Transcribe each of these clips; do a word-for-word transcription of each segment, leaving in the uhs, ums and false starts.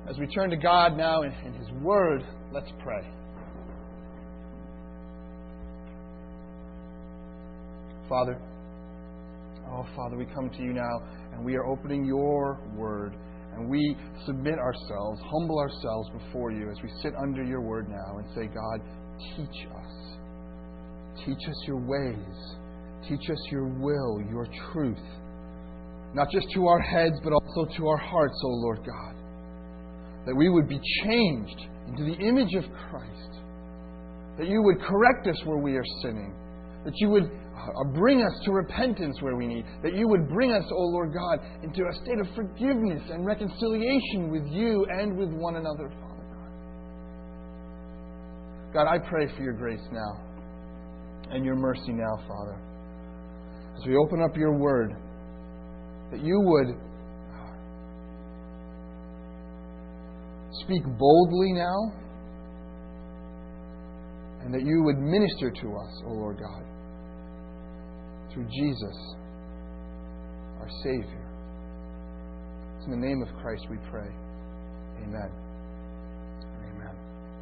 as we turn to God now in, in His Word, let's pray. Father, oh Father, we come to You now and we are opening Your Word. And we submit ourselves, humble ourselves before You as we sit under Your Word now and say, God, teach us. Teach us Your ways. Teach us Your will, Your truth. Not just to our heads, but also to our hearts, O Lord God. That we would be changed into the image of Christ. That You would correct us where we are sinning. That You would bring us to repentance where we need. That You would bring us, O Lord God, into a state of forgiveness and reconciliation with You and with one another, Father God. God, I pray for Your grace now and Your mercy now, Father. As we open up Your Word, that You would speak boldly now, and that You would minister to us, O Lord God, through Jesus, our Savior. It's in the name of Christ we pray. Amen. Amen.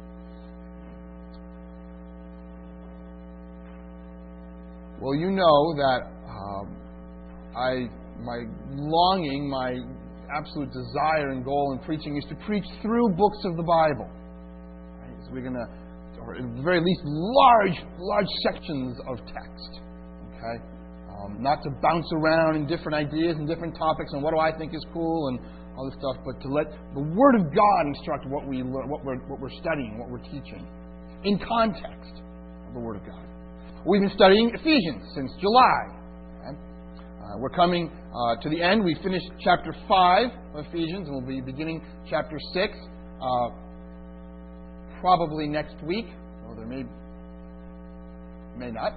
Well, you know that um, I, my longing, my absolute desire and goal in preaching is to preach through books of the Bible. Right? So we're going to, or at the very least, large, large sections of text. Okay? Um, not to bounce around in different ideas and different topics and what do I think is cool and all this stuff, but to let the Word of God instruct what we learn, what we're, what we're studying, what we're teaching, in context of the Word of God. We've been studying Ephesians since July. Okay? Uh, we're coming uh, to the end. We finished chapter five of Ephesians, and we'll be beginning chapter six uh, probably next week. Or there may, may not.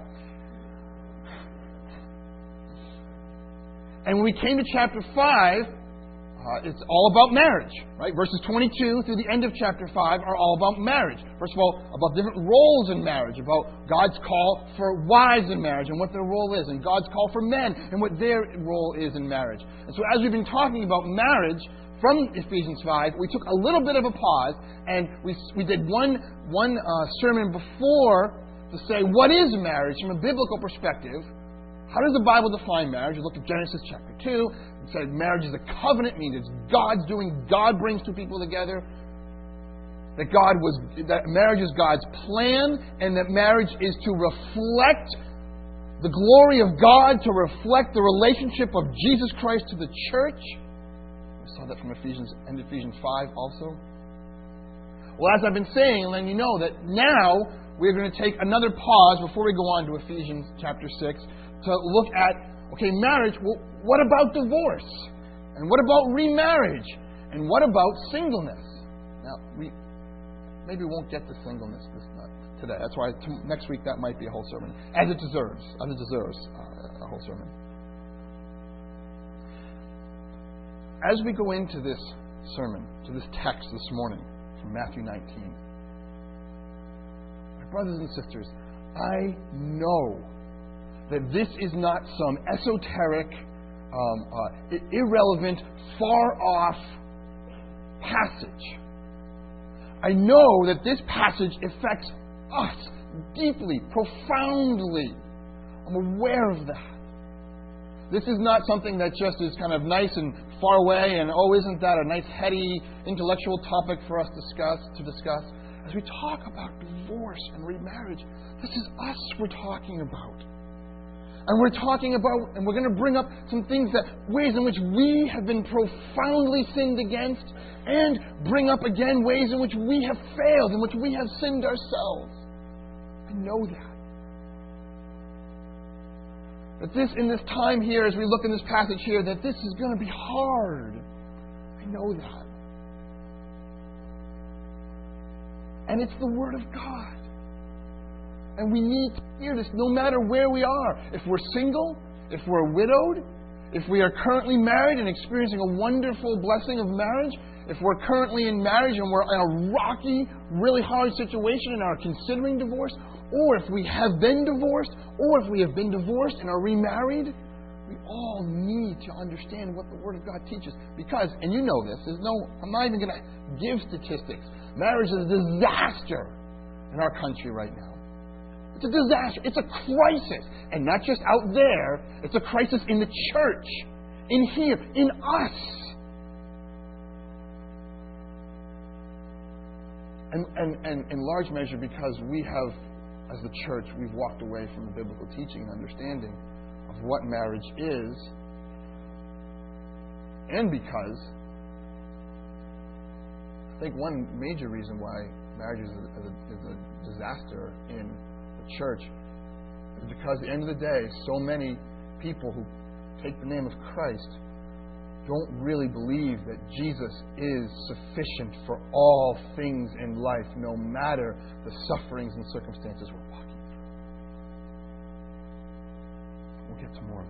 And when we came to chapter five, uh, it's all about marriage, right? Verses twenty-two through the end of chapter five are all about marriage. First of all, about different roles in marriage, about God's call for wives in marriage and what their role is, and God's call for men and what their role is in marriage. And so as we've been talking about marriage from Ephesians five, we took a little bit of a pause, and we we did one, one uh, sermon before to say, what is marriage from a biblical perspective? How does the Bible define marriage? We looked at Genesis chapter two. It said marriage is a covenant, means it's God's doing. God brings two people together. That God was that marriage is God's plan, and that marriage is to reflect the glory of God, to reflect the relationship of Jesus Christ to the church. We saw that from Ephesians and Ephesians five also. Well, as I've been saying, letting you know that now we're going to take another pause before we go on to Ephesians chapter six. To look at, okay, marriage, well, what about divorce? And what about remarriage? And what about singleness? Now, we maybe won't get to singleness this today. That's why t- next week that might be a whole sermon. As it deserves. As it deserves uh, a whole sermon. As we go into this sermon, to this text this morning from Matthew nineteen, my brothers and sisters, I know that this is not some esoteric, um, uh, irrelevant, far-off passage. I know that this passage affects us deeply, profoundly. I'm aware of that. This is not something that just is kind of nice and far away and, oh, isn't that a nice, heady, intellectual topic for us discuss, to discuss? As we talk about divorce and remarriage, this is us we're talking about. And we're talking about, and we're going to bring up some things that, ways in which we have been profoundly sinned against, and bring up again ways in which we have failed, in which we have sinned ourselves. I know that. That this, in this time here, as we look in this passage here, that this is going to be hard. I know that. And it's the Word of God. And we need to hear this no matter where we are. If we're single, if we're widowed, if we are currently married and experiencing a wonderful blessing of marriage, if we're currently in marriage and we're in a rocky, really hard situation and are considering divorce, or if we have been divorced, or if we have been divorced and are remarried, We all need to understand what the Word of God teaches. Because, and you know this, there's no, I'm not even going to give statistics. Marriage is a disaster in our country right now. It's a disaster. It's a crisis. And not just out there, it's a crisis in the church, in here, in us. And, and, and in large measure because we have, as the church, we've walked away from the biblical teaching and understanding of what marriage is, and because I think one major reason why marriage is a, is a, is a disaster in the church is because at the end of the day, so many people who take the name of Christ don't really believe that Jesus is sufficient for all things in life, no matter the sufferings and circumstances we're walking through. We'll get to more of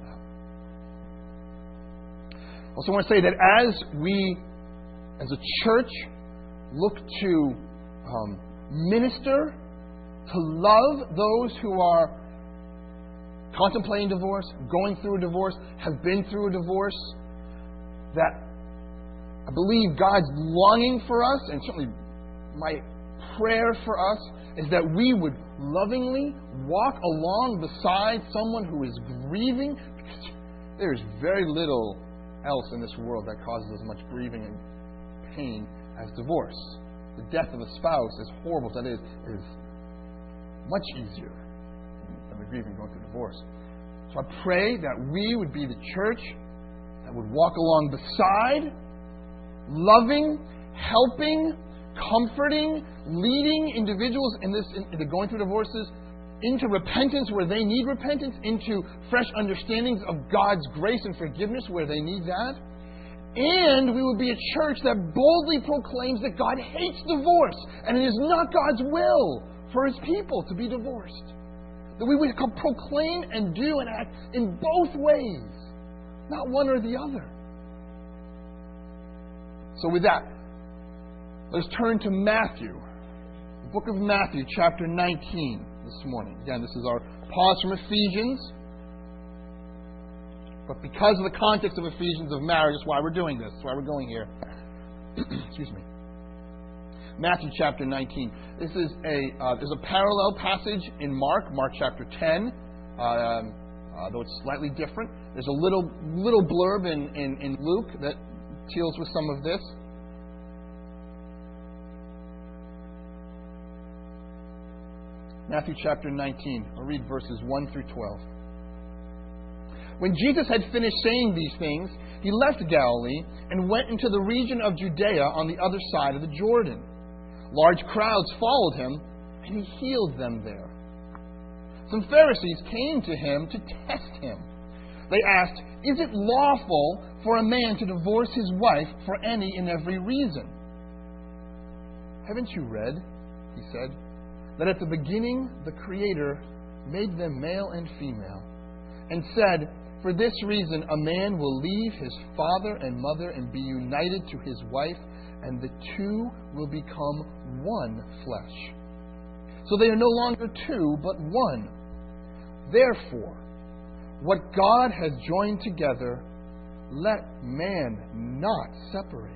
that. I also want to say that as we, as a church, look to um, minister, to love those who are contemplating divorce, going through a divorce, have been through a divorce, that I believe God's longing for us, and certainly my prayer for us, is that we would lovingly walk along beside someone who is grieving, because there is very little else in this world that causes as much grieving and pain as divorce. The death of a spouse, as horrible as that is, is much easier than the grieving going through divorce. So I pray that we would be the church that would walk along beside, loving, helping, comforting, leading individuals in this, in, in going through divorces into repentance where they need repentance, into fresh understandings of God's grace and forgiveness where they need that. And we would be a church that boldly proclaims that God hates divorce and it is not God's will for His people to be divorced. That we would proclaim and do and act in both ways, not one or the other. So with that, let's turn to Matthew, the book of Matthew, chapter nineteen this morning. Again, this is our pause from Ephesians. But because of the context of Ephesians of marriage, that's why we're doing this. That's why we're going here. Excuse me. Matthew chapter nineteen. This is a uh, there's a parallel passage in Mark, Mark chapter ten, um, uh, though it's slightly different. There's a little little blurb in, in, in Luke that deals with some of this. Matthew chapter nineteen. I'll read verses one through twelve. When Jesus had finished saying these things, He left Galilee and went into the region of Judea on the other side of the Jordan. Large crowds followed Him, and He healed them there. Some Pharisees came to Him to test Him. They asked, "Is it lawful for a man to divorce his wife for any and every reason?" "Haven't you read," He said, "that at the beginning the Creator made them male and female, and said, 'For this reason a man will leave his father and mother and be united to his wife, and the two will become one flesh. So they are no longer two, but one. Therefore, what God has joined together, let man not separate.'"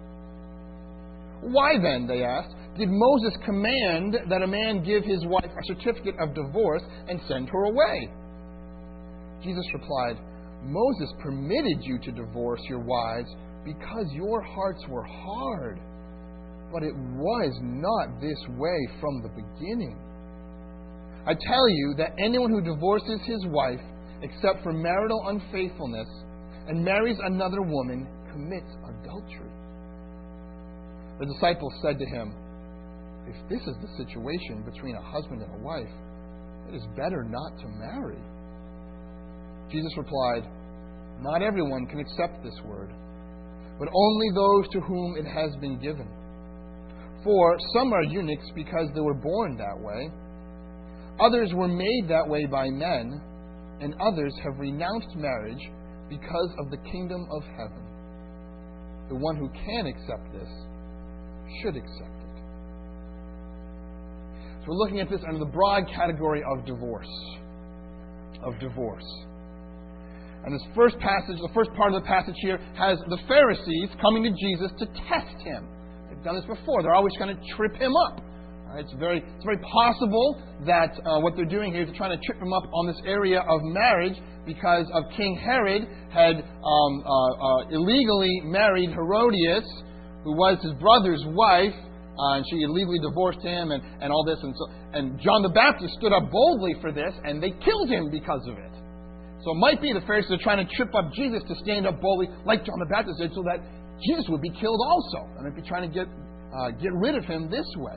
"Why then," they asked, "did Moses command that a man give his wife a certificate of divorce and send her away?" Jesus replied, "Moses permitted you to divorce your wives because your hearts were hard. But it was not this way from the beginning. I tell you that anyone who divorces his wife, except for marital unfaithfulness, and marries another woman, commits adultery." The disciples said to Him, "If this is the situation between a husband and a wife, it is better not to marry." Jesus replied, "Not everyone can accept this word, but only those to whom it has been given. For some are eunuchs because they were born that way. Others were made that way by men, and others have renounced marriage because of the kingdom of heaven. The one who can accept this should accept it." So we're looking at this under the broad category of divorce. Of divorce. And this first passage, the first part of the passage here, has the Pharisees coming to Jesus to test him. They've done this before. They're always trying to trip him up. All right, it's very, it's very possible that uh, what they're doing here is they're trying to trip him up on this area of marriage because of King Herod had um, uh, uh, illegally married Herodias, who was his brother's wife, uh, and she illegally divorced him, and, and all this. And so, and John the Baptist stood up boldly for this, and they killed him because of it. So it might be the Pharisees are trying to trip up Jesus to stand up boldly, like John the Baptist did, so that Jesus would be killed also. And they'd be trying to get uh, get rid of him this way.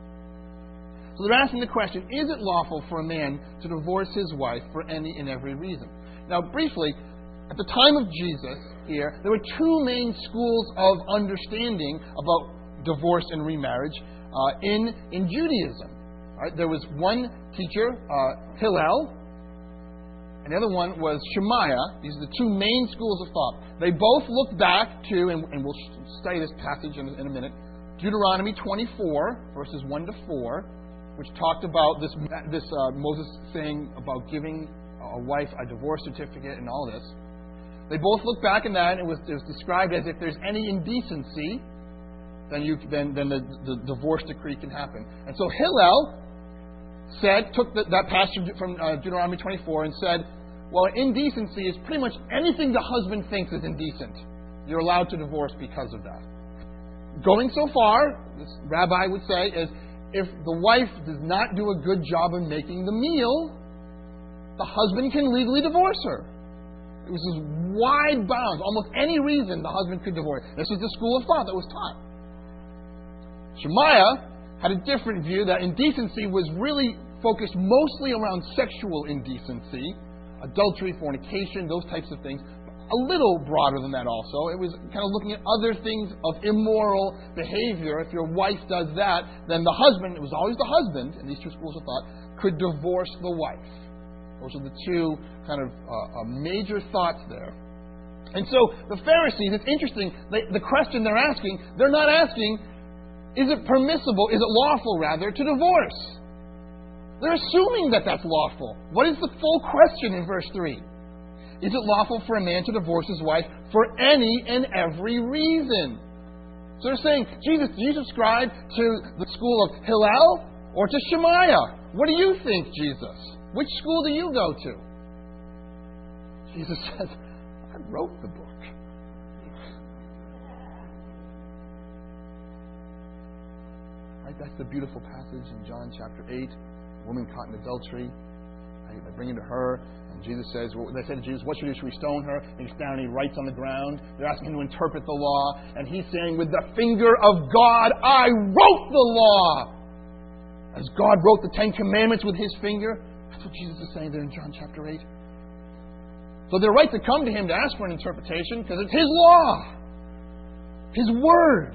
So they're asking the question, is it lawful for a man to divorce his wife for any and every reason? Now, briefly, at the time of Jesus here, there were two main schools of understanding about divorce and remarriage uh, in, in Judaism. All right, there was one teacher, uh, Hillel, and the other one was Shemaiah. These are the two main schools of thought. They both look back to, and, and we'll study this passage in, in a minute, Deuteronomy twenty-four, verses one to four, which talked about this, this uh, Moses saying about giving a wife a divorce certificate and all this. They both look back in that, and it was, it was described as if there's any indecency, then, you, then, then the, the divorce decree can happen. And so Hillel said, took the, that passage from uh, Deuteronomy twenty-four and said, well, indecency is pretty much anything the husband thinks is indecent. You're allowed to divorce because of that. Going so far, this rabbi would say, is if the wife does not do a good job of making the meal, the husband can legally divorce her. It was this wide bounds. Almost any reason the husband could divorce. This was the school of thought that was taught. Shemaiah had a different view that indecency was really focused mostly around sexual indecency, adultery, fornication, those types of things. A little broader than that also. It was kind of looking at other things of immoral behavior. If your wife does that, then the husband, it was always the husband, in these two schools of thought, could divorce the wife. Those are the two kind of uh, uh, major thoughts there. And so the Pharisees, it's interesting, they, the question they're asking, they're not asking, is it permissible, is it lawful rather, to divorce? They're assuming that that's lawful. What is the full question in verse three? Is it lawful for a man to divorce his wife for any and every reason? So they're saying, Jesus, do you subscribe to the school of Hillel or to Shemaiah? What do you think, Jesus? Which school do you go to? Jesus says, I wrote the book. Right? That's the beautiful passage in John chapter eight. Woman caught in adultery. Right? They bring her to her. And Jesus says, well, they said to Jesus, what should we do? Should we stone her? And he's down and he writes on the ground. They're asking him to interpret the law. And he's saying, with the finger of God, I wrote the law. As God wrote the Ten Commandments with his finger. That's what Jesus is saying there in John chapter eight. So they're right to come to him to ask for an interpretation because it's his law. His word.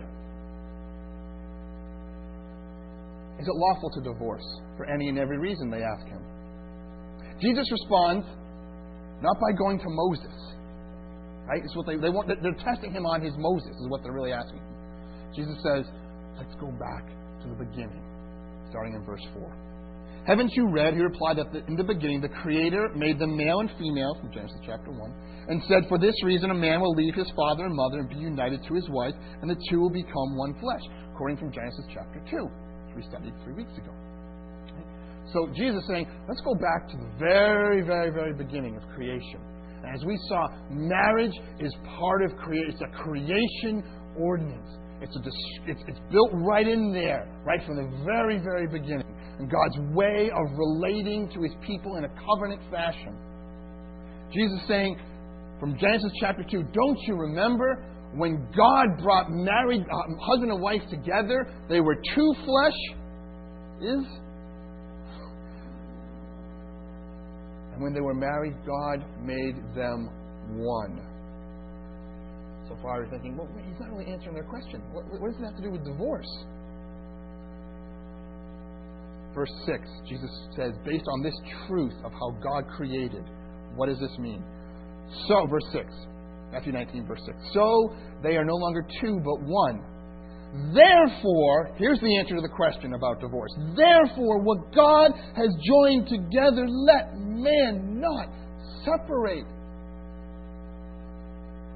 Is it lawful to divorce for any and every reason, they ask him. Jesus responds, not by going to Moses. Right? It's what they, they want. They're testing him on his Moses, is what they're really asking him. Jesus says, let's go back to the beginning, starting in verse four. Haven't you read, he replied, that the, in the beginning the Creator made them male and female, from Genesis chapter one, and said, for this reason a man will leave his father and mother and be united to his wife, and the two will become one flesh, according from Genesis chapter two, which we studied three weeks ago. So Jesus is saying, let's go back to the very, very, very beginning of creation. And as we saw, marriage is part of creation. It's a creation ordinance. It's, a, it's, it's built right in there, right from the very, very beginning. And God's way of relating to his people in a covenant fashion. Jesus is saying, from Genesis chapter two, don't you remember when God brought married uh, husband and wife together? They were two flesh. Is And when they were married, God made them one. So far, you're thinking, well, he's not really answering their question. What, what does it have to do with divorce? Verse six, Jesus says, based on this truth of how God created, what does this mean? So, verse six, Matthew nineteen, verse six. So they are no longer two, but one. Therefore, here's the answer to the question about divorce. Therefore, what God has joined together, let man not separate.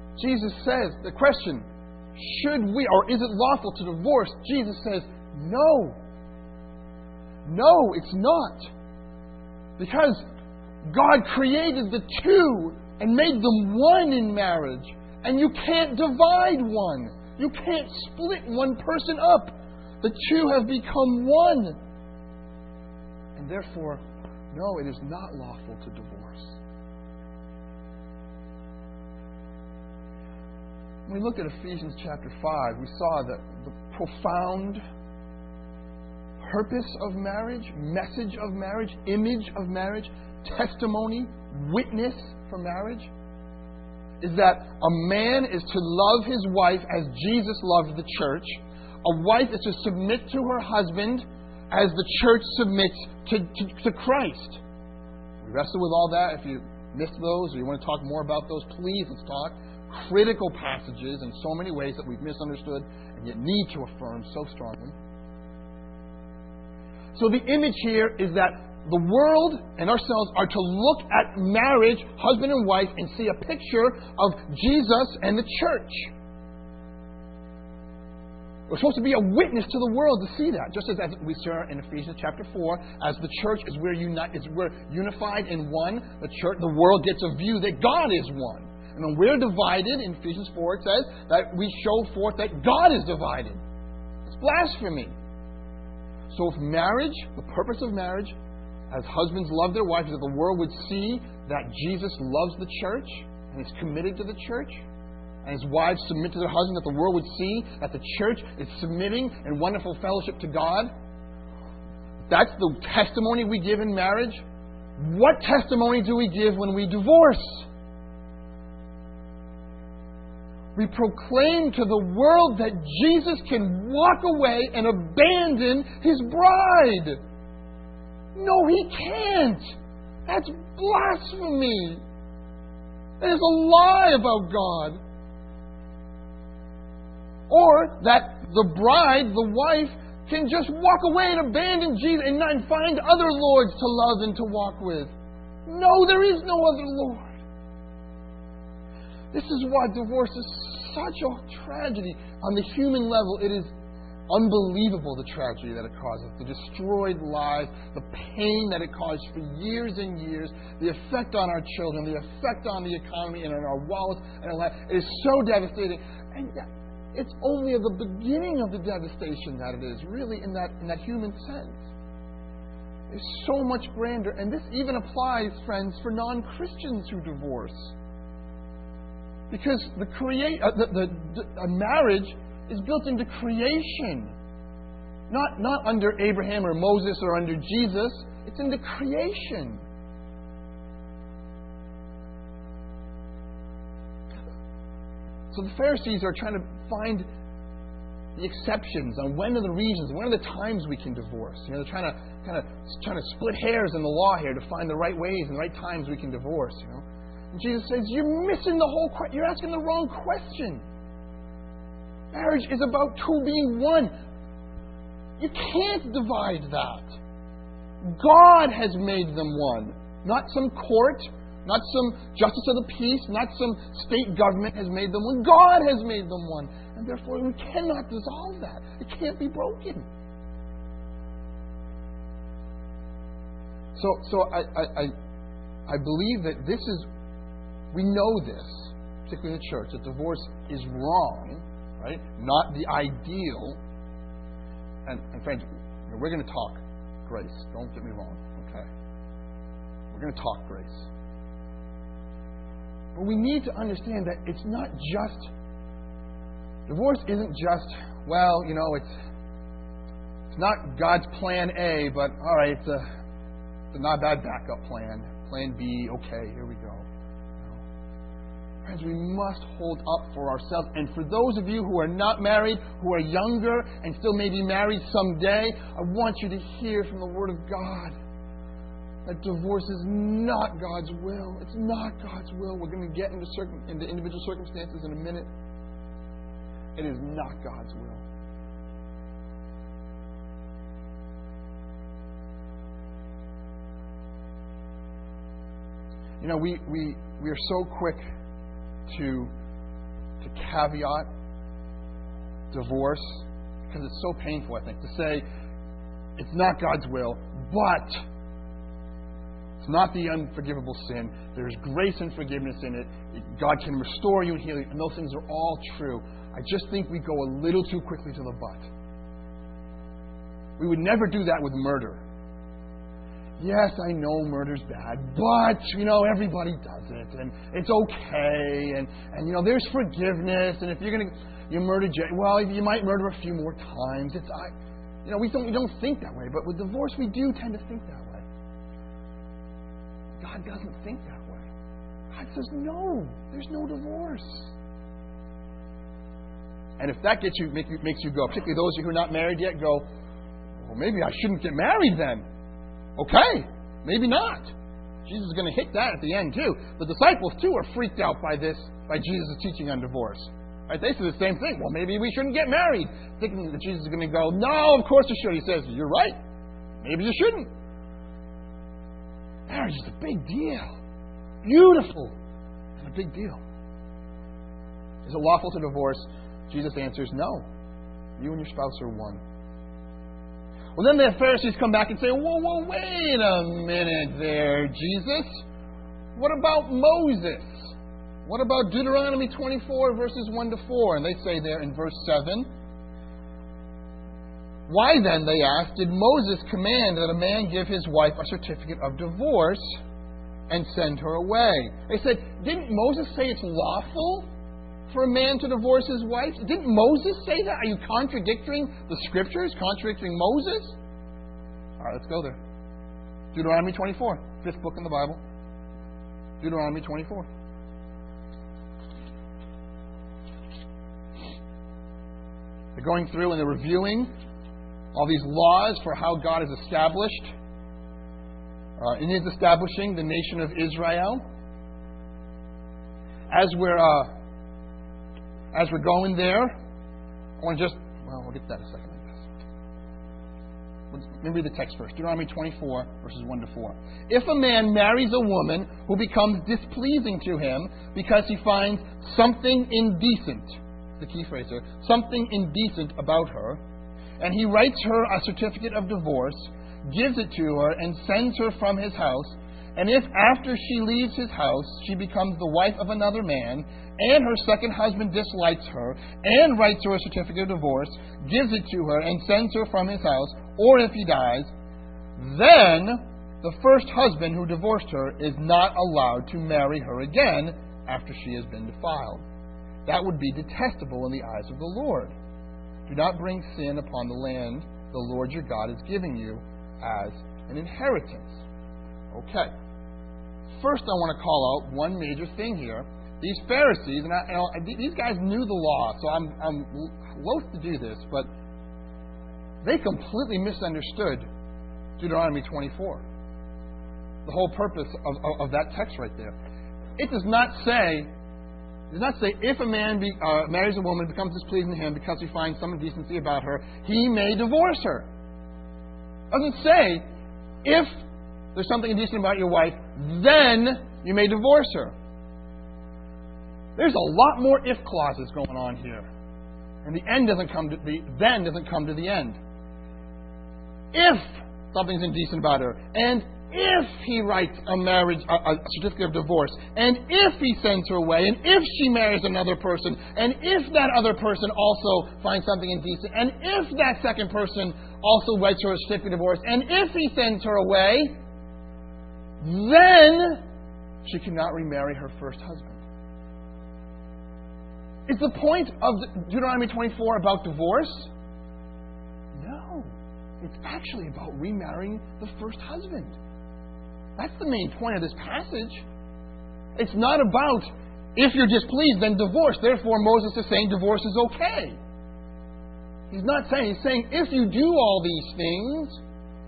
Jesus says, the question, should we, or is it lawful to divorce? Jesus says, no. No, it's not. Because God created the two and made them one in marriage. And you can't divide one. You can't split one person up. The two have become one. And therefore, no, it is not lawful to divorce. When we looked at Ephesians chapter five, we saw that the profound purpose of marriage, message of marriage, image of marriage, testimony, witness for marriage, is that a man is to love his wife as Jesus loved the church. A wife is to submit to her husband as the church submits to, to, to Christ. We wrestle with all that. If you missed those or you want to talk more about those, please let's talk. Critical passages in so many ways that we've misunderstood and yet need to affirm so strongly. So the image here is that the world and ourselves are to look at marriage, husband and wife, and see a picture of Jesus and the church. We're supposed to be a witness to the world to see that. Just as, as we saw in Ephesians chapter four, as the church is we're, uni- is we're unified in one, the church, the world gets a view that God is one. And when we're divided, in Ephesians four it says that we show forth that God is divided. It's blasphemy. So if marriage, the purpose of marriage, as husbands love their wives, that the world would see that Jesus loves the church and is committed to the church, and his wives submit to their husband, that the world would see that the church is submitting in wonderful fellowship to God. That's the testimony we give in marriage. What testimony do we give when we divorce? We proclaim to the world that Jesus can walk away and abandon his bride. No, he can't. That's blasphemy. That is a lie about God. Or that the bride, the wife, can just walk away and abandon Jesus and not find other lords to love and to walk with. No, there is no other Lord. This is why divorce is such a tragedy. On the human level, it is unbelievable, the tragedy that it causes. The destroyed lives, the pain that it caused for years and years, the effect on our children, the effect on the economy and on our wallets and our life. It is so devastating. And it's only at the beginning of the devastation that it is, really, in that, in that human sense. It's so much grander. And this even applies, friends, for non-Christians who divorce. Because the create uh, the, the, the a marriage is built into creation, not not under Abraham or Moses or under Jesus. It's into creation. So the Pharisees are trying to find the exceptions on when are the reasons, when are the times we can divorce. You know, they're trying to kind of trying to split hairs in the law here to find the right ways and the right times we can divorce. You know. And Jesus says, you're missing the whole question. You're asking the wrong question. Marriage is about two being one. You can't divide that. God has made them one. Not some court, not some justice of the peace, not some state government has made them one. God has made them one. And therefore we cannot dissolve that. It can't be broken. So so I I, I, I believe that this is we know this, particularly in the church, that divorce is wrong, right? Not the ideal. And, and friends, we're going to talk grace. Don't get me wrong, okay? We're going to talk grace. But we need to understand that it's not just, divorce isn't just, well, you know, it's it's not God's plan A, but all right, it's a, it's a not bad backup plan. Plan B, okay, here we go. Friends, we must hold up for ourselves. And for those of you who are not married, who are younger and still may be married someday, I want you to hear from the Word of God that divorce is not God's will. It's not God's will. We're going to get into, circum- into individual circumstances in a minute. It is not God's will. You know, we, we, we are so quick to to caveat divorce, because it's so painful, I think, to say it's not God's will, but it's not the unforgivable sin. There's grace and forgiveness in it. God can restore you and heal you, and those things are all true. I just think we go a little too quickly to the but. We would never do that with murder. Yes, I know murder's bad, but, you know, everybody does it, and it's okay, and, and you know, there's forgiveness, and if you're going to, you murder, well, you might murder a few more times. It's, I, you know, we don't, we don't think that way, but with divorce, we do tend to think that way. God doesn't think that way. God says, no, there's no divorce. And if that gets you, make you, makes you go, particularly those of you who are not married yet, go, well, maybe I shouldn't get married then. Okay, maybe not. Jesus is going to hit that at the end too. The disciples too are freaked out by this, by Jesus' teaching on divorce. Right? They say the same thing. Well, maybe we shouldn't get married. Thinking that Jesus is going to go, no, of course you should. He says, you're right. Maybe you shouldn't. Marriage is a big deal. Beautiful. And a big deal. Is it lawful to divorce? Jesus answers, no. You and your spouse are one. Well, then the Pharisees come back and say, whoa, whoa, wait a minute there, Jesus. What about Moses? What about Deuteronomy twenty-four, verses one to four? And they say there in verse seven, why then, they ask, did Moses command that a man give his wife a certificate of divorce and send her away? They said, didn't Moses say it's lawful for a man to divorce his wife? Didn't Moses say that? Are you contradicting the Scriptures? Contradicting Moses? All right, let's go there. Deuteronomy twenty-four, fifth book in the Bible. Deuteronomy twenty-four. They're going through and they're reviewing all these laws for how God has established, uh, in His establishing the nation of Israel. As we're uh, as we're going there, I want to just well, we'll get to that in a second. I guess. Let me read the text first. Deuteronomy twenty-four, verses one to four. If a man marries a woman who becomes displeasing to him because he finds something indecent, the key phrase here, something indecent about her, and he writes her a certificate of divorce, gives it to her, and sends her from his house, and if after she leaves his house she becomes the wife of another man, and her second husband dislikes her, and writes her a certificate of divorce, gives it to her, and sends her from his house, or if he dies, then the first husband who divorced her is not allowed to marry her again after she has been defiled. That would be detestable in the eyes of the Lord. Do not bring sin upon the land the Lord your God is giving you as an inheritance. Okay. First, I want to call out one major thing here. These Pharisees, and I, you know, these guys knew the law, so I'm, I'm loath to do this, but they completely misunderstood Deuteronomy twenty-four. The whole purpose of, of, of that text right there. It does not say, it does not say if a man be, uh, marries a woman, becomes displeasing to him because he finds some indecency about her, he may divorce her. It doesn't say if there's something indecent about your wife, then you may divorce her. There's a lot more if clauses going on here. And the end doesn't come to the then doesn't come to the end. If something's indecent about her, and if he writes a marriage a, a certificate of divorce, and if he sends her away, and if she marries another person, and if that other person also finds something indecent, and if that second person also writes her a certificate of divorce, and if he sends her away, then she cannot remarry her first husband. Is the point of Deuteronomy twenty-four about divorce? No. It's actually about remarrying the first husband. That's the main point of this passage. It's not about if you're displeased, then divorce. Therefore, Moses is saying divorce is okay. He's not saying, he's saying if you do all these things,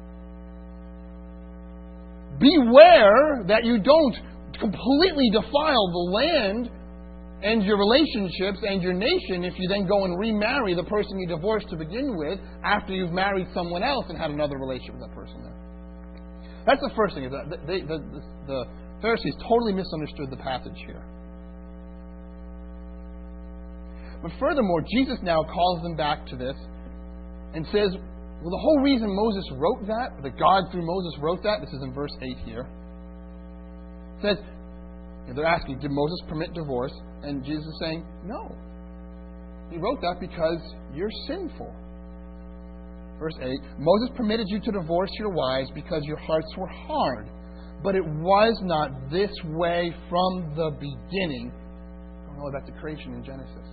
beware that you don't completely defile the land and your relationships and your nation if you then go and remarry the person you divorced to begin with after you've married someone else and had another relationship with that person there. That's the first thing. Is that they, the, the, the Pharisees totally misunderstood the passage here. But furthermore, Jesus now calls them back to this and says, well, the whole reason Moses wrote that, that God through Moses wrote that, this is in verse eight here, says, they're asking, did Moses permit divorce? And Jesus is saying, no. He wrote that because you're sinful. Verse eight, Moses permitted you to divorce your wives because your hearts were hard. But it was not this way from the beginning. Don't know about the creation in Genesis.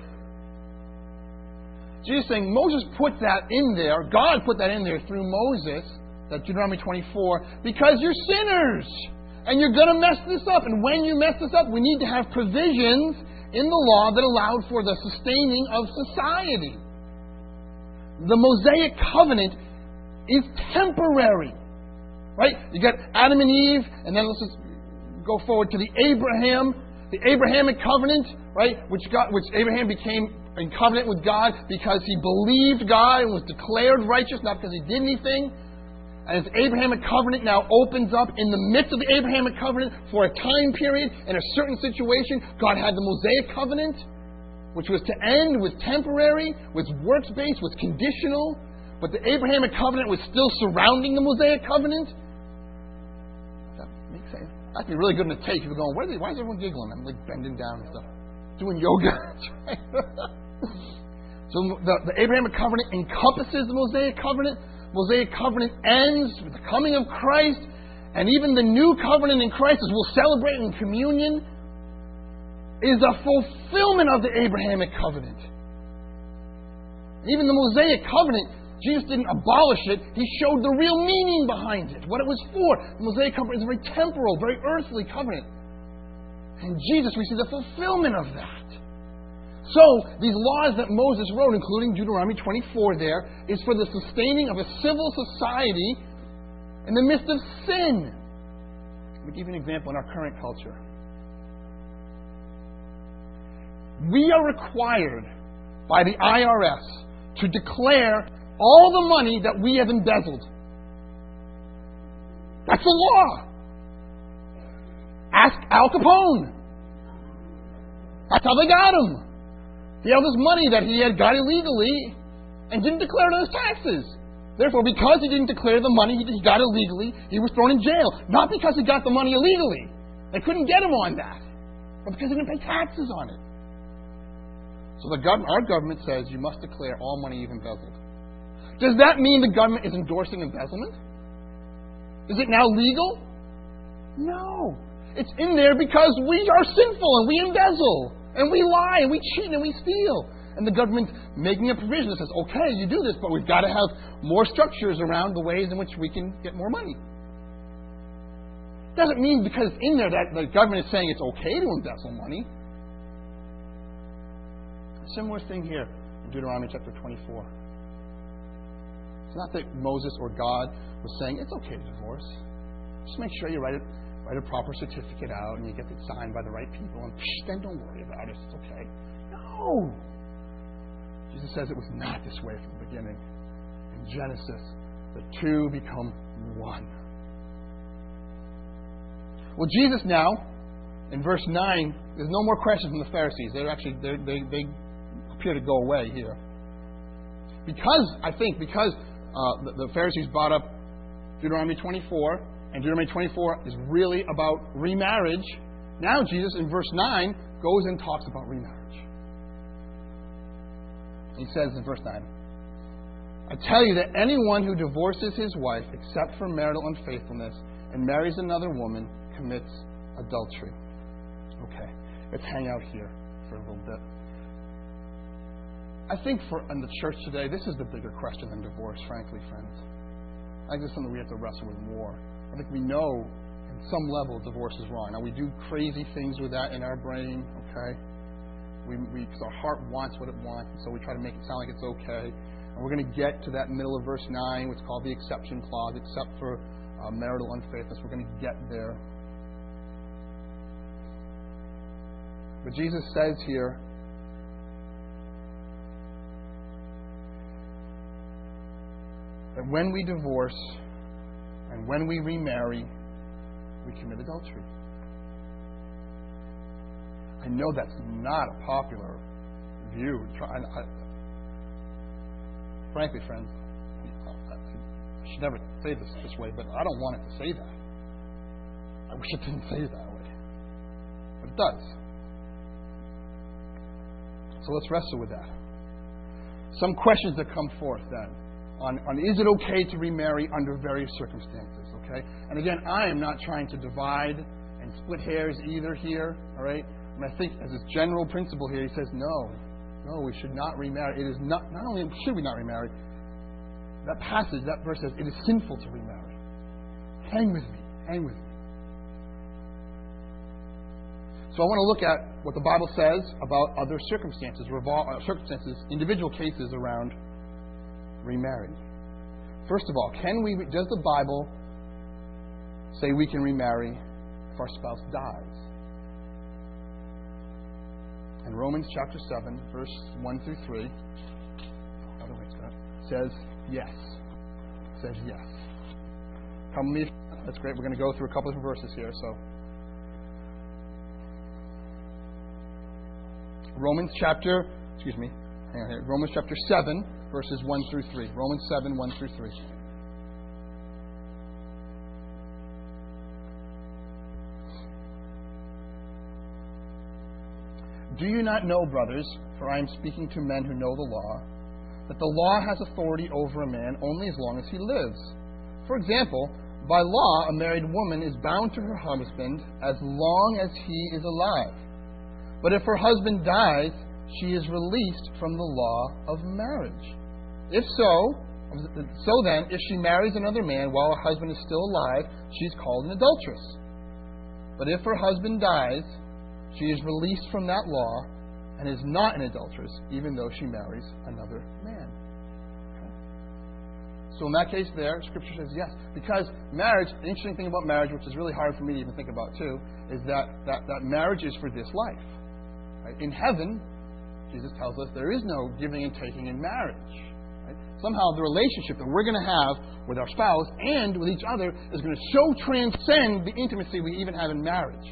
Jesus is saying Moses put that in there, God put that in there through Moses, that Deuteronomy twenty-four, because you're sinners. And you're going to mess this up. And when you mess this up, we need to have provisions in the law that allowed for the sustaining of society. The Mosaic covenant is temporary. Right? You got Adam and Eve, and then let's just go forward to the Abraham, the Abrahamic covenant, right? Which got, which Abraham became in covenant with God because he believed God and was declared righteous, not because he did anything. And this Abrahamic covenant now opens up in the midst of the Abrahamic covenant for a time period in a certain situation. God had the Mosaic covenant, which was to end, was temporary, was works-based, was conditional. But the Abrahamic covenant was still surrounding the Mosaic covenant. That makes sense. I'd be really good in the tape. People going, why, are they, why is everyone giggling? I'm like bending down and stuff. Doing yoga. So the, the Abrahamic covenant encompasses the Mosaic covenant. Mosaic covenant ends with the coming of Christ. And even the new covenant in Christ, as we'll celebrate in communion, is a fulfillment of the Abrahamic covenant. Even the Mosaic covenant, Jesus didn't abolish it. He showed the real meaning behind it, what it was for. The Mosaic covenant is a very temporal, very earthly covenant. And Jesus, we see the fulfillment of that. So, these laws that Moses wrote, including Deuteronomy twenty-four there, is for the sustaining of a civil society in the midst of sin. Let me give you an example in our current culture. We are required by the I R S to declare all the money that we have embezzled. That's the law. Ask Al Capone. That's how they got him. He had all this money that he had got illegally and didn't declare it on his taxes. Therefore, because he didn't declare the money he got illegally, he was thrown in jail. Not because he got the money illegally. They couldn't get him on that. But because he didn't pay taxes on it. So the gov- our government says you must declare all money you've embezzled. Does that mean the government is endorsing embezzlement? Is it now legal? No. It's in there because we are sinful and we embezzle. And we lie and we cheat and we steal. And the government's making a provision that says, okay, you do this, but we've got to have more structures around the ways in which we can get more money. Doesn't mean because it's in there that the government is saying it's okay to embezzle money. A similar thing here in Deuteronomy chapter twenty-four. It's not that Moses or God was saying it's okay to divorce. Just make sure you write it. Write a proper certificate out and you get it signed by the right people and psh, then don't worry about it. It's okay. No. Jesus says it was not this way from the beginning. In Genesis, the two become one. Well, Jesus now, in verse nine, there's no more questions from the Pharisees. They're actually, they're, they they appear to go away here. Because, I think, because uh, the, the Pharisees brought up Deuteronomy twenty-four, and Deuteronomy twenty-four is really about remarriage. Now Jesus, in verse nine, goes and talks about remarriage. He says in verse nine, I tell you that anyone who divorces his wife except for marital unfaithfulness and marries another woman commits adultery. Okay, let's hang out here for a little bit. I think for in the church today, this is the bigger question than divorce, frankly, friends. I think it's something we have to wrestle with more. I think we know, at some level, divorce is wrong. Now, we do crazy things with that in our brain, okay? We, we, because our heart wants what it wants, and so we try to make it sound like it's okay. And we're going to get to that middle of verse nine, what's called the exception clause, except for uh, marital unfaithfulness. We're going to get there. But Jesus says here, that when we divorce and when we remarry, we commit adultery. I know that's not a popular view. Try, I, frankly, friends, I should never say this this way, but I don't want it to say that. I wish it didn't say it that way. But it does. So let's wrestle with that. Some questions that come forth then on, on is it okay to remarry under various circumstances, okay? And again, I am not trying to divide and split hairs either here, all right? And I think as a general principle here, he says, no, no, we should not remarry. It is not, not only should we not remarry, that passage, that verse says, it is sinful to remarry. Hang with me, hang with me. So I want to look at what the Bible says about other circumstances, revol- uh, circumstances, individual cases around remarriage. First of all, can we? Does the Bible say we can remarry if our spouse dies? In Romans chapter seven, verse one through three, how do I start? Says yes. Says yes. Come with me. That's great. We're going to go through a couple of different verses here. So. Romans chapter, excuse me, hang on here. Romans chapter seven, verses one through three. Romans seven, one through three. Do you not know, brothers, for I am speaking to men who know the law, that the law has authority over a man only as long as he lives? For example, by law, a married woman is bound to her husband as long as he is alive. But if her husband dies, she is released from the law of marriage. If so, so then, if she marries another man while her husband is still alive, she is called an adulteress. But if her husband dies, she is released from that law and is not an adulteress, even though she marries another man. Okay. So in that case there, Scripture says yes. Because marriage, the interesting thing about marriage, which is really hard for me to even think about too, is that, that, that marriage is for this life. In heaven, Jesus tells us there is no giving and taking in marriage. Right? Somehow the relationship that we're going to have with our spouse and with each other is going to so transcend the intimacy we even have in marriage.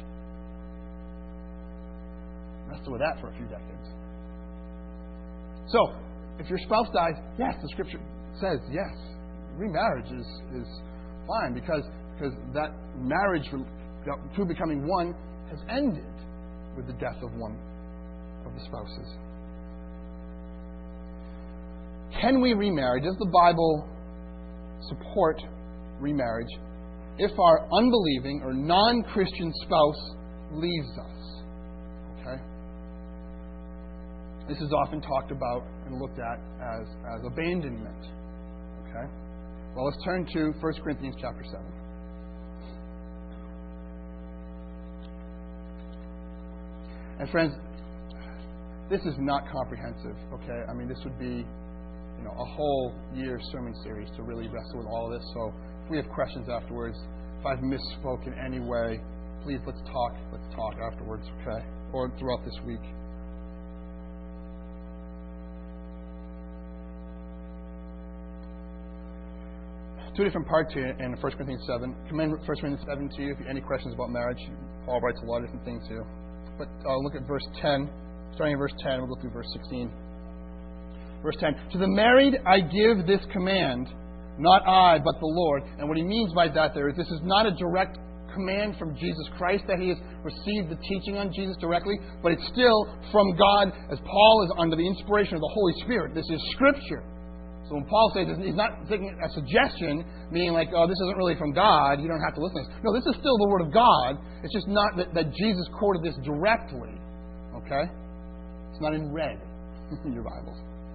Wrestle with that for a few decades. So, if your spouse dies, yes, the Scripture says yes. Remarriage is, is fine because, because that marriage, two becoming one, has ended with the death of one of the spouses. Can we remarry? Does the Bible support remarriage if our unbelieving or non-Christian spouse leaves us? Okay? This is often talked about and looked at as, as abandonment. Okay? Well, let's turn to First Corinthians chapter seven. And friends, this is not comprehensive, okay? I mean, this would be, you know, a whole year sermon series to really wrestle with all of this. So if we have questions afterwards, if I've misspoke in any way, please let's talk. Let's talk afterwards, okay? Or throughout this week. Two different parts here in First Corinthians seven. Commend First Corinthians seven to you. If you have any questions about marriage, Paul writes a lot of different things here. But uh, look at verse ten. Starting in verse ten, we'll go through verse sixteen. Verse ten. To the married I give this command, not I, but the Lord. And what he means by that there is this is not a direct command from Jesus Christ that he has received the teaching on Jesus directly, but it's still from God as Paul is under the inspiration of the Holy Spirit. This is Scripture. So when Paul says he's not taking a suggestion, meaning like, oh, this isn't really from God, you don't have to listen to this. No, this is still the Word of God. It's just not that, that Jesus quoted this directly. Okay? It's not in red in your Bibles.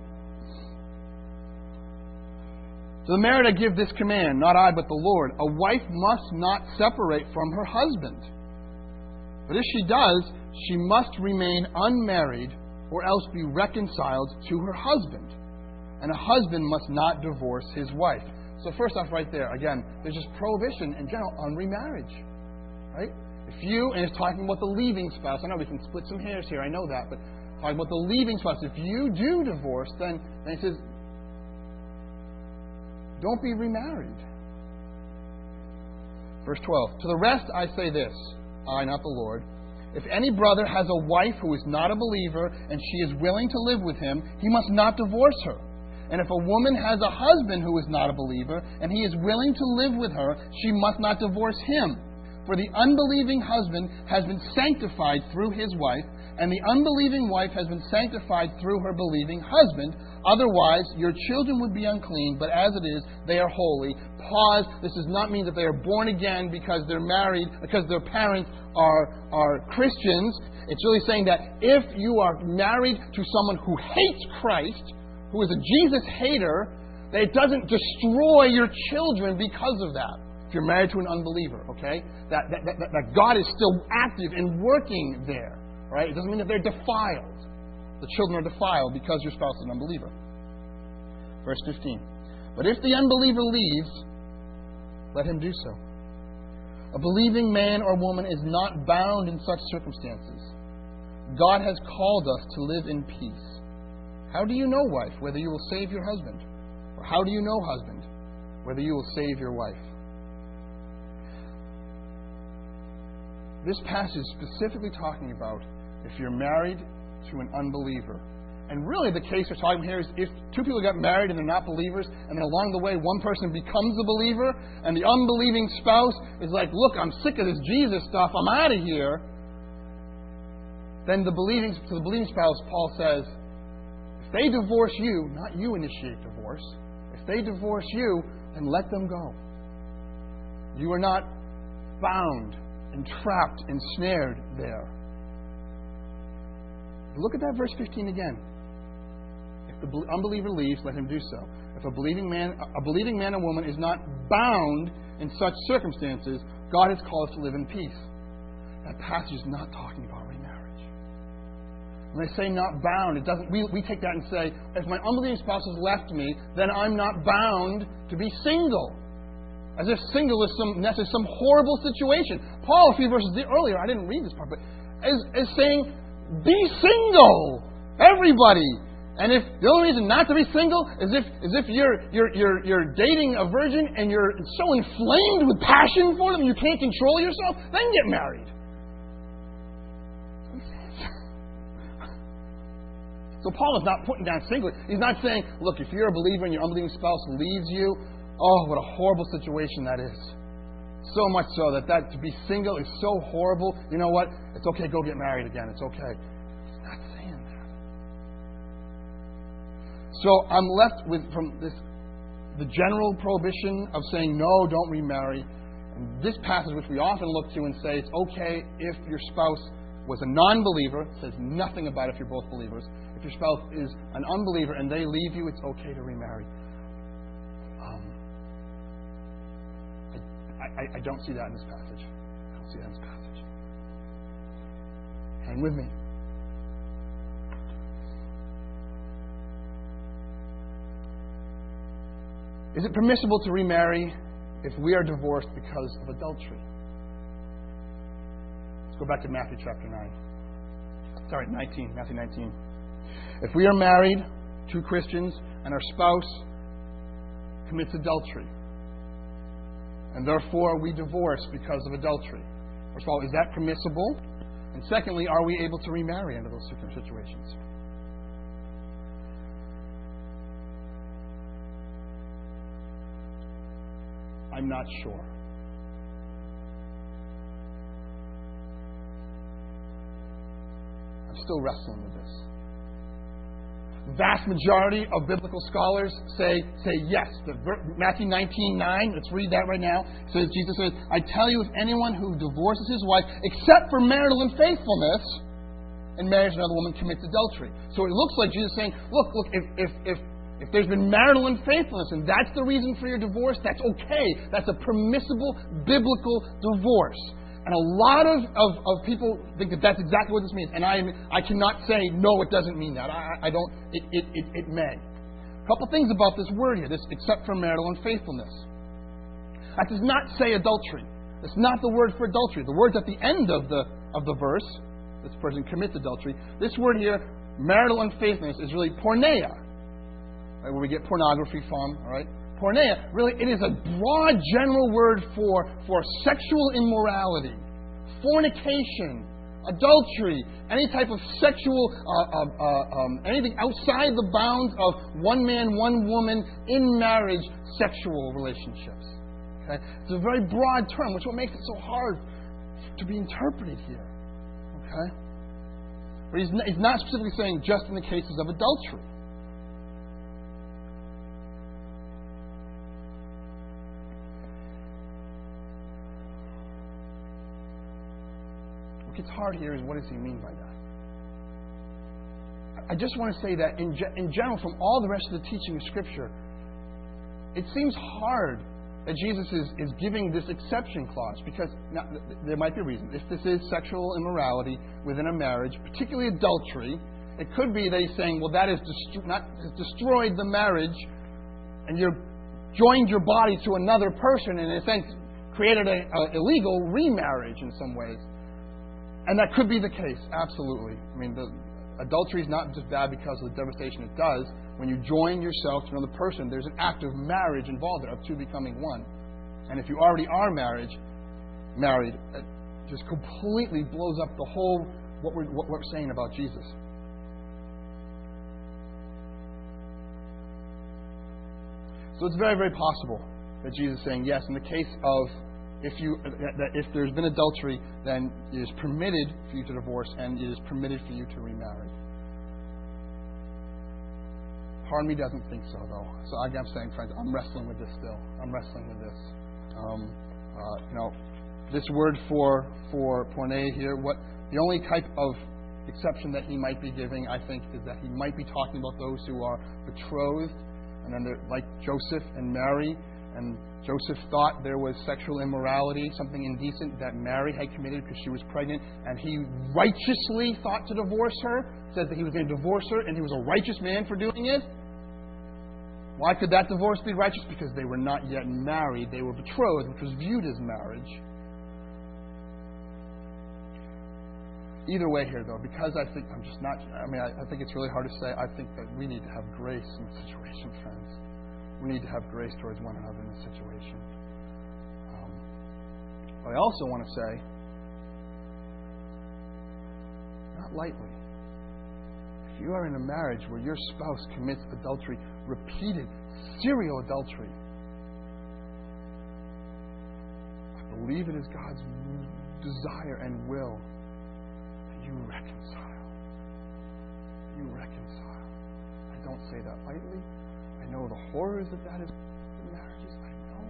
To the married I give this command, not I, but the Lord. A wife must not separate from her husband. But if she does, she must remain unmarried or else be reconciled to her husband. And a husband must not divorce his wife. So first off right there, again, there's just prohibition in general on remarriage. Right? If you, and it's talking about the leaving spouse. I know we can split some hairs here, I know that, but talking about the leaving spouse. If you do divorce, then, then he says, don't be remarried. Verse twelve. To the rest I say this, I, not the Lord. If any brother has a wife who is not a believer and she is willing to live with him, he must not divorce her. And if a woman has a husband who is not a believer and he is willing to live with her, she must not divorce him. For the unbelieving husband has been sanctified through his wife, and the unbelieving wife has been sanctified through her believing husband. Otherwise, your children would be unclean, but as it is, they are holy. Pause. This does not mean that they are born again because they're married, because their parents are, are Christians. It's really saying that if you are married to someone who hates Christ, who is a Jesus hater, that it doesn't destroy your children because of that. If you're married to an unbeliever, okay? That, that, that, that God is still active and working there, right? It doesn't mean that they're defiled. The children are defiled because your spouse is an unbeliever. Verse fifteen. But if the unbeliever leaves, let him do so. A believing man or woman is not bound in such circumstances. God has called us to live in peace. How do you know, wife, whether you will save your husband? Or how do you know, husband, whether you will save your wife? This passage is specifically talking about if you're married to an unbeliever. And really the case we're talking about here is if two people got married and they're not believers, and then along the way one person becomes a believer, and the unbelieving spouse is like, look, I'm sick of this Jesus stuff, I'm out of here. Then the believing, to the believing spouse, Paul says, if they divorce you, not you initiate divorce, if they divorce you, then let them go. You are not bound, entrapped, ensnared there. Look at that verse fifteen again. If the unbeliever leaves, let him do so. If a believing man, a believing man or woman is not bound in such circumstances, God has called us to live in peace. That passage is not talking about remarriage. When I say not bound, it doesn't. We, we take that and say, if my unbelieving spouse has left me, then I'm not bound to be single. As if single is some necessarily some horrible situation. Paul, a few verses earlier, I didn't read this part, but is, is saying, be single, everybody. And if the only reason not to be single is if is if you're you're you're you're dating a virgin and you're so inflamed with passion for them you can't control yourself, then get married. So Paul is not putting down single. He's not saying, look, if you're a believer and your unbelieving spouse leaves you, oh, what a horrible situation that is. So much so that, that to be single is so horrible. You know what? It's okay, go get married again. It's okay. He's not saying that. So I'm left with from this the general prohibition of saying no, don't remarry. And this passage, which we often look to and say it's okay if your spouse was a non-believer, says nothing about if you're both believers. If your spouse is an unbeliever and they leave you, it's okay to remarry. Um, I, I don't see that in this passage. I don't see that in this passage. Hang with me. Is it permissible to remarry if we are divorced because of adultery? Let's go back to Matthew chapter nine. Sorry, nineteen. Matthew nineteen. If we are married, two Christians, and our spouse commits adultery, and therefore we divorce because of adultery. First of all, is that permissible? And secondly, are we able to remarry under those situations? I'm not sure. I'm still wrestling with this. The vast majority of biblical scholars say say yes. The, Matthew nineteen nine, let's read that right now. It says, Jesus says, I tell you, if anyone who divorces his wife, except for marital unfaithfulness, and marries another woman, commits adultery. So it looks like Jesus is saying, look, look, if if if if there's been marital unfaithfulness and that's the reason for your divorce, that's okay. That's a permissible biblical divorce. And a lot of, of, of people think that that's exactly what this means. And I I cannot say, no, it doesn't mean that. I, I don't, it, it, it, it may. A couple things about this word here, this except for marital unfaithfulness. That does not say adultery. It's not the word for adultery. The word's at the end of the of the verse. This person commits adultery. This word here, marital unfaithfulness, is really porneia, right, where we get pornography from, all right? Porneia, really, it is a broad general word for, for sexual immorality, fornication, adultery, any type of sexual, uh, uh, uh, um, anything outside the bounds of one man, one woman, in marriage, sexual relationships. Okay? It's a very broad term, which is what makes it so hard to be interpreted here. Okay? But he's not, he's not specifically saying just in the cases of adultery. What gets hard here is, what does he mean by that? I just want to say that in, ge- in general, from all the rest of the teaching of Scripture, it seems hard that Jesus is, is giving this exception clause, because now, there might be a reason. If this is sexual immorality within a marriage, particularly adultery, it could be that he's saying, well, that has, dest- not, has destroyed the marriage, and you've joined your body to another person, and in a sense created an illegal remarriage in some ways. And that could be the case, absolutely. I mean, the, adultery is not just bad because of the devastation it does. When you join yourself to another person, there's an act of marriage involved there, of two becoming one. And if you already are marriage, married, it just completely blows up the whole, what we're, what we're saying about Jesus. So it's very, very possible that Jesus is saying, yes, in the case of If you that if there's been adultery, then it is permitted for you to divorce, and it is permitted for you to remarry. Part of me doesn't think so, though. So I'm saying, friends, I'm wrestling with this still. I'm wrestling with this. Um, uh, you know, this word for for porne here, what the only type of exception that he might be giving, I think, is that he might be talking about those who are betrothed, and then they're like Joseph and Mary, and Joseph thought there was sexual immorality, something indecent that Mary had committed because she was pregnant, and he righteously thought to divorce her. It says that he was going to divorce her, and he was a righteous man for doing it. Why could that divorce be righteous? Because they were not yet married. They were betrothed, which was viewed as marriage. Either way here, though, because I think I'm just not, I mean, I, I think it's really hard to say. I think that we need to have grace in the situation, friends. We need to have grace towards one another in this situation. Um, but I also want to say, not lightly, if you are in a marriage where your spouse commits adultery, repeated, serial adultery, I believe it is God's desire and will that you reconcile. You reconcile. I don't say that lightly. I know the horrors that that is in marriages. I know.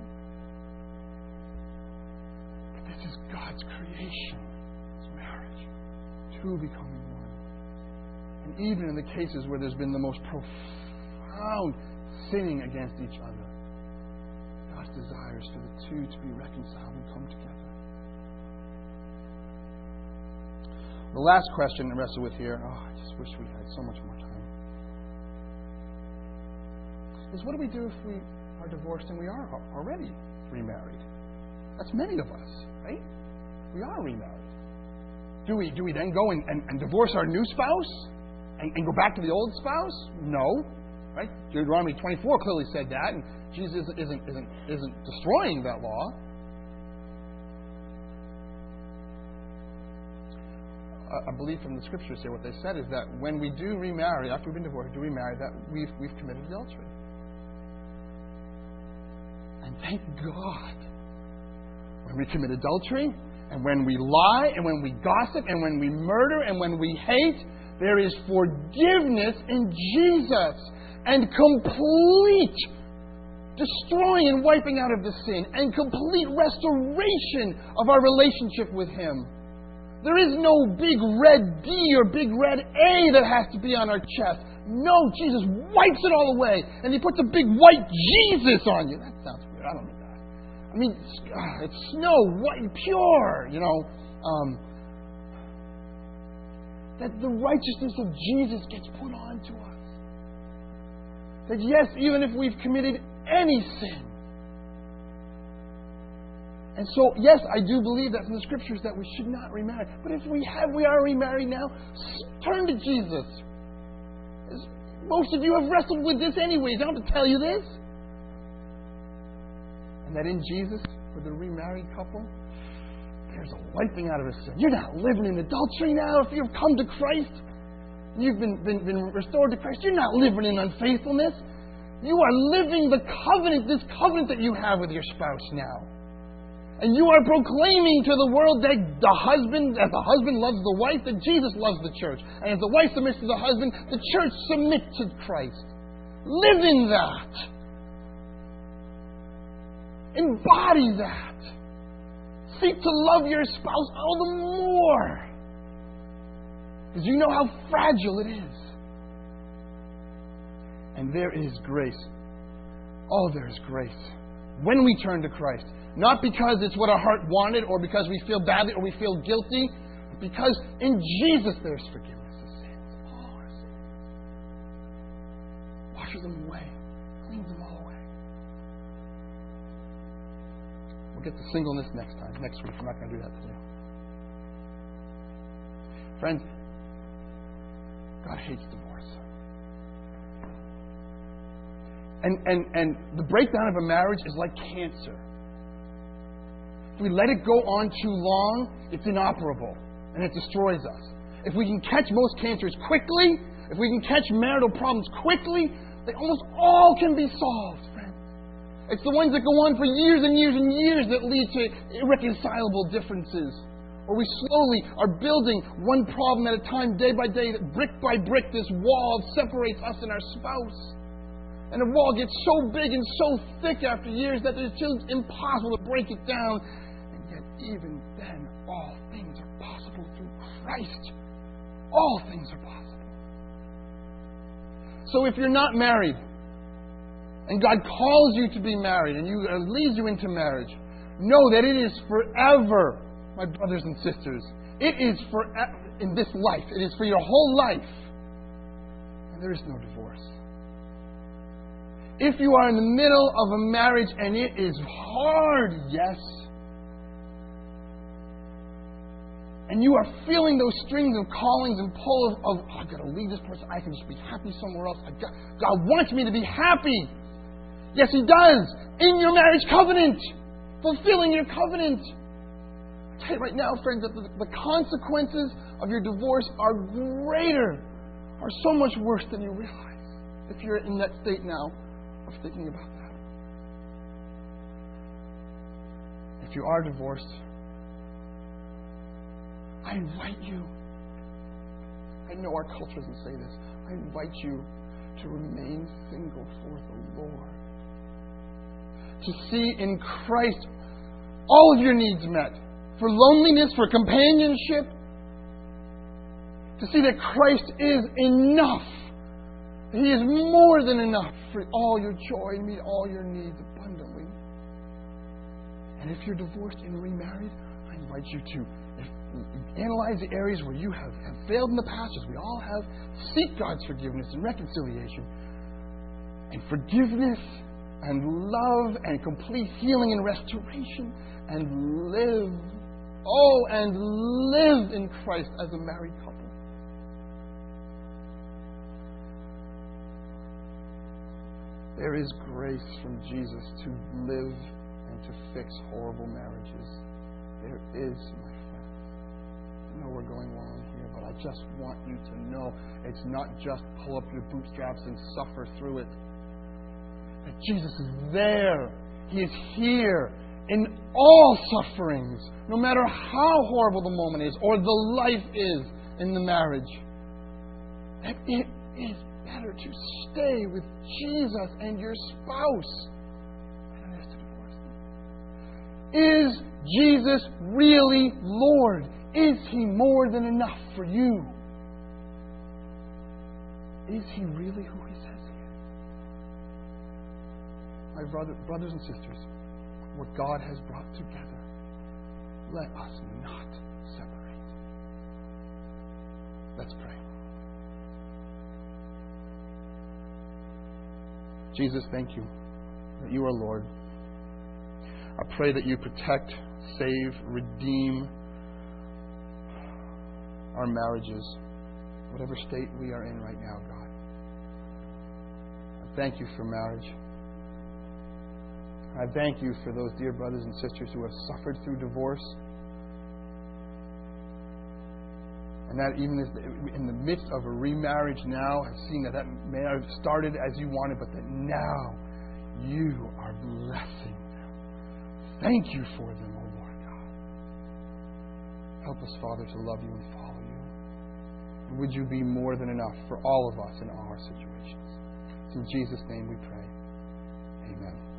But this is God's creation. It's marriage. Two becoming one. And even in the cases where there's been the most profound sinning against each other, God's desire is for the two to be reconciled and come together. The last question I wrestle with here, oh, I just wish we had so much more time, is what do we do if we are divorced and we are already remarried? That's many of us, right? We are remarried. Do we do we then go and, and, and divorce our new spouse and, and go back to the old spouse? No. Right? Deuteronomy twenty-four clearly said that, and Jesus isn't isn't isn't destroying that law. I believe from the Scriptures here, what they said is that when we do remarry, after we've been divorced, do remarry, that we've we've committed adultery. And thank God, when we commit adultery, and when we lie, and when we gossip, and when we murder, and when we hate, there is forgiveness in Jesus, and complete destroying and wiping out of the sin, and complete restoration of our relationship with Him. There is no big red D or big red A that has to be on our chest. No, Jesus wipes it all away, and He puts a big white Jesus on you. That sounds weird. I don't mean that. I mean, it's snow, white, pure, you know. Um, that the righteousness of Jesus gets put on to us. That yes, even if we've committed any sin. And so, yes, I do believe that from the Scriptures that we should not remarry. But if we have, we are remarried now, turn to Jesus. Most of you have wrestled with this anyways. I don't have to tell you this. And that in Jesus, for the remarried couple, there there's a wiping out of a sin. You're not living in adultery now if you've come to Christ. You've been, been, been restored to Christ. You're not living in unfaithfulness. You are living the covenant, this covenant that you have with your spouse now. And you are proclaiming to the world that the husband, as the husband loves the wife, that Jesus loves the church. And as the wife submits to the husband, the church submits to Christ. Live in that. Embody that. Seek to love your spouse all the more. Because you know how fragile it is. And there is grace. Oh, there is grace. When we turn to Christ. Not because it's what our heart wanted, or because we feel badly, or we feel guilty. But because in Jesus there's forgiveness of sins. All our sins. Washes them away. Cleans them all away. We'll get to singleness next time. Next week. I'm not going to do that today. Friends, God hates divorce. And, and, and the breakdown of a marriage is like cancer. If we let it go on too long, it's inoperable and it destroys us. If we can catch most cancers quickly, if we can catch marital problems quickly, they almost all can be solved, friends. It's the ones that go on for years and years and years that lead to irreconcilable differences. Or we slowly are building one problem at a time, day by day, brick by brick, this wall separates us and our spouse. And the wall gets so big and so thick after years that it's just impossible to break it down. And yet, even then, all things are possible through Christ. All things are possible. So if you're not married, and God calls you to be married, and you, uh, leads you into marriage, know that it is forever. My brothers and sisters, it is for in this life. It is for your whole life. And there is no divorce. If you are in the middle of a marriage and it is hard, yes, and you are feeling those strings of callings and pulls of, oh, I've got to leave this person. I can just be happy somewhere else. I've got, God wants me to be happy. Yes, He does. In your marriage covenant. Fulfilling your covenant. I tell you right now, friends, that the, the consequences of your divorce are greater, are so much worse than you realize. If you're in that state now of thinking about that. If you are divorced, I invite you, I know our culture doesn't say this, I invite you to remain single for the Lord. To see in Christ all of your needs met. For loneliness, for companionship. To see that Christ is enough. He is more than enough for all your joy and meet all your needs abundantly. And if you're divorced and remarried, I invite you to if, analyze the areas where you have, have failed in the past, as we all have. Seek God's forgiveness and reconciliation. And forgiveness and love and complete healing and restoration. And live, oh, and live in Christ as a married couple. There is grace from Jesus to live and to fix horrible marriages. There is, my friends. I know we're going long here, but I just want you to know it's not just pull up your bootstraps and suffer through it. That Jesus is there. He is here in all sufferings, no matter how horrible the moment is or the life is in the marriage. That it is better to stay with Jesus and your spouse than it is to divorce them. Is Jesus really Lord? Is He more than enough for you? Is He really who He says He is? My brother, brothers and sisters, what God has brought together, let us not separate. Let's pray. Jesus, thank you that you are Lord. I pray that you protect, save, redeem our marriages, whatever state we are in right now, God. I thank you for marriage. I thank you for those dear brothers and sisters who have suffered through divorce. And that even in the midst of a remarriage now, has seen that that may have started as you wanted, but that now you are blessing them. Thank you for them, O Lord God. Help us, Father, to love you and follow you. And would you be more than enough for all of us in all our situations. It's in Jesus' name we pray. Amen.